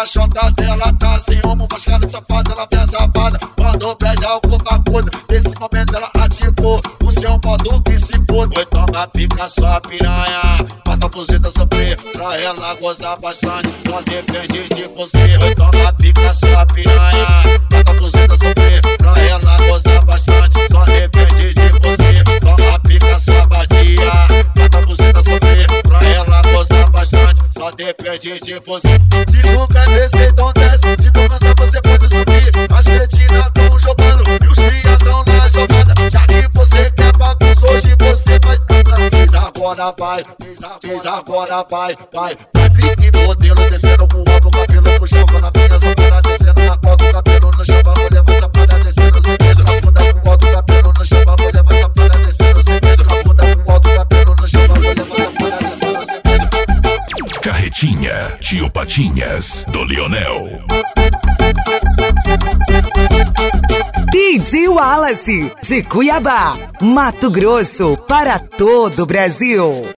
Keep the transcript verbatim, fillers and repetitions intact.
a chota dela tá sem rumo, faz cara de safada, ela vem safada. Quando pede alguma coisa, nesse momento ela ativou o seu modo que se foda. Oi, toma pica sua piranha, bota a buzeta sofrer, pra ela gozar bastante, só depende de você. Oi, toma pica sua piranha, bota a buzeta sofrer, pra ela gozar bastante, só depende de você. Toma pica sua badia, bota a buzeta sofrer, pra ela gozar bastante, só depende de você. Se tu quer descer, então desce, se tu cansar você pode subir. As cretinas tão jogando e os cria tão na jogada. Já que você quer bagunça, hoje você vai cantar. Diz agora vai, diz agora vai, vai. Vai fique modelo descendo com o ombro, cabelo puxando na minha zampana, descendo na corda, o cabelo no chão, a mulher vai sapada, descendo sem medo. Na bunda com o alto, cabelo no chão, a mulher vai sapada, descendo sem medo. Na bunda com o alto, cabelo no chão, a mulher vai sapada, descendo sem medo. Carretinha, Tio Patinhas, do Lionel. D J Wallace, de Cuiabá, Mato Grosso, para todo o Brasil.